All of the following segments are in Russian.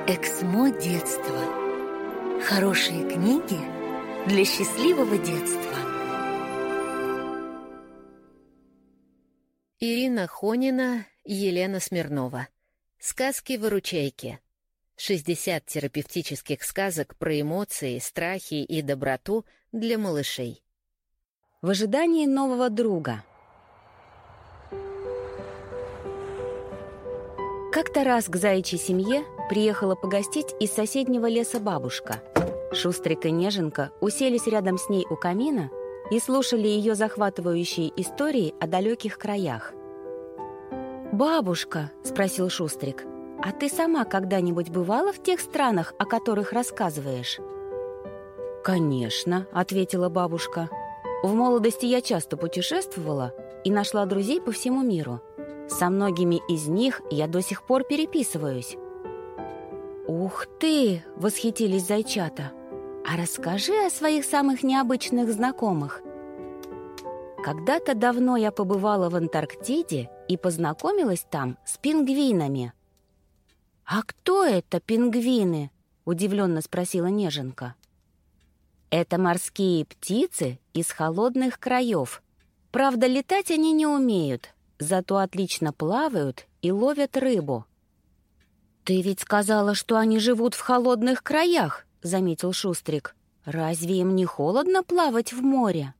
Эксмо детства. Хорошие книги для счастливого детства. Ирина Хонина, Елена Смирнова. Сказки-выручайки. 60 терапевтических сказок про эмоции, страхи и доброту для малышей. В ожидании нового друга. Как-то раз к заячьей семье приехала погостить из соседнего леса бабушка. Шустрик и Неженка уселись рядом с ней у камина и слушали ее захватывающие истории о далеких краях. «Бабушка», — спросил Шустрик, — «а ты сама когда-нибудь бывала в тех странах, о которых рассказываешь?» «Конечно», — ответила бабушка. «В молодости я часто путешествовала и нашла друзей по всему миру. Со многими из них я до сих пор переписываюсь». «Ух ты!» — восхитились зайчата. «А расскажи о своих самых необычных знакомых». «Когда-то давно я побывала в Антарктиде и познакомилась там с пингвинами». «А кто это пингвины?» — удивленно спросила Неженка. «Это морские птицы из холодных краев. Правда, летать они не умеют, зато отлично плавают и ловят рыбу». «Ты ведь сказала, что они живут в холодных краях», — заметил Шустрик. «Разве им не холодно плавать в море?»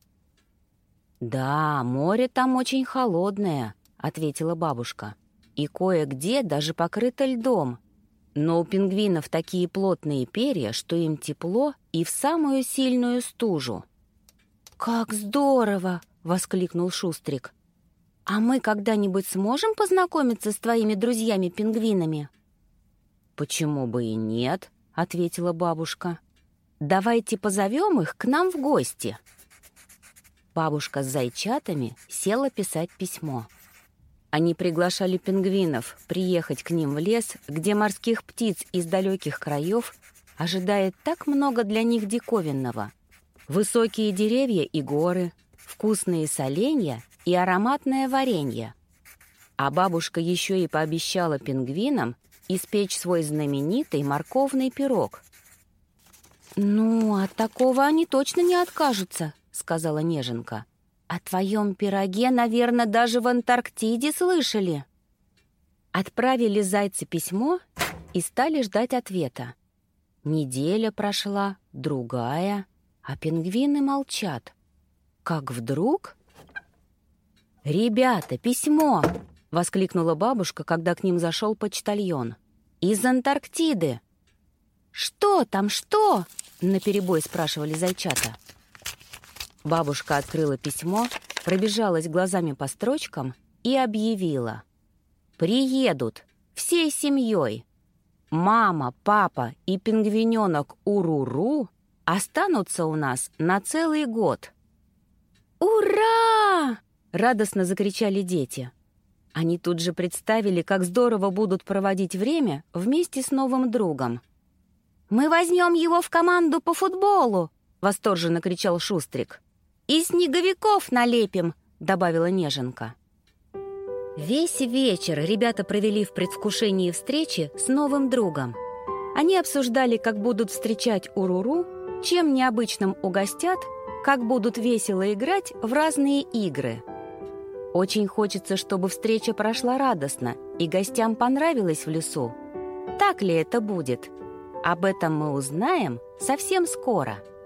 «Да, море там очень холодное», — ответила бабушка. «И кое-где даже покрыто льдом. Но у пингвинов такие плотные перья, что им тепло и в самую сильную стужу». «Как здорово!» — воскликнул Шустрик. «А мы когда-нибудь сможем познакомиться с твоими друзьями-пингвинами?» «Почему бы и нет?» — ответила бабушка. «Давайте позовем их к нам в гости». Бабушка с зайчатами села писать письмо. Они приглашали пингвинов приехать к ним в лес, где морских птиц из далеких краев ожидает так много для них диковинного. Высокие деревья и горы, вкусные соленья и ароматное варенье. А бабушка еще и пообещала пингвинам испечь свой знаменитый морковный пирог. «Ну, от такого они точно не откажутся», — сказала Неженка. «О твоем пироге, наверное, даже в Антарктиде слышали». Отправили зайцы письмо и стали ждать ответа. Неделя прошла, другая, а пингвины молчат. Как вдруг... «Ребята, письмо!» — воскликнула бабушка, когда к ним зашел почтальон. «Из Антарктиды!» «Что там, что?» — наперебой спрашивали зайчата. Бабушка открыла письмо, пробежалась глазами по строчкам и объявила. «Приедут всей семьей. Мама, папа и пингвиненок Уруру останутся у нас на целый год». «Ура!» — радостно закричали дети. Они тут же представили, как здорово будут проводить время вместе с новым другом. «Мы возьмем его в команду по футболу!» — восторженно кричал Шустрик. «И снеговиков налепим!» — добавила Неженка. Весь вечер ребята провели в предвкушении встречи с новым другом. Они обсуждали, как будут встречать Уруру, чем необычным угостят, как будут весело играть в разные игры. Очень хочется, чтобы встреча прошла радостно и гостям понравилось в лесу. Так ли это будет? Об этом мы узнаем совсем скоро.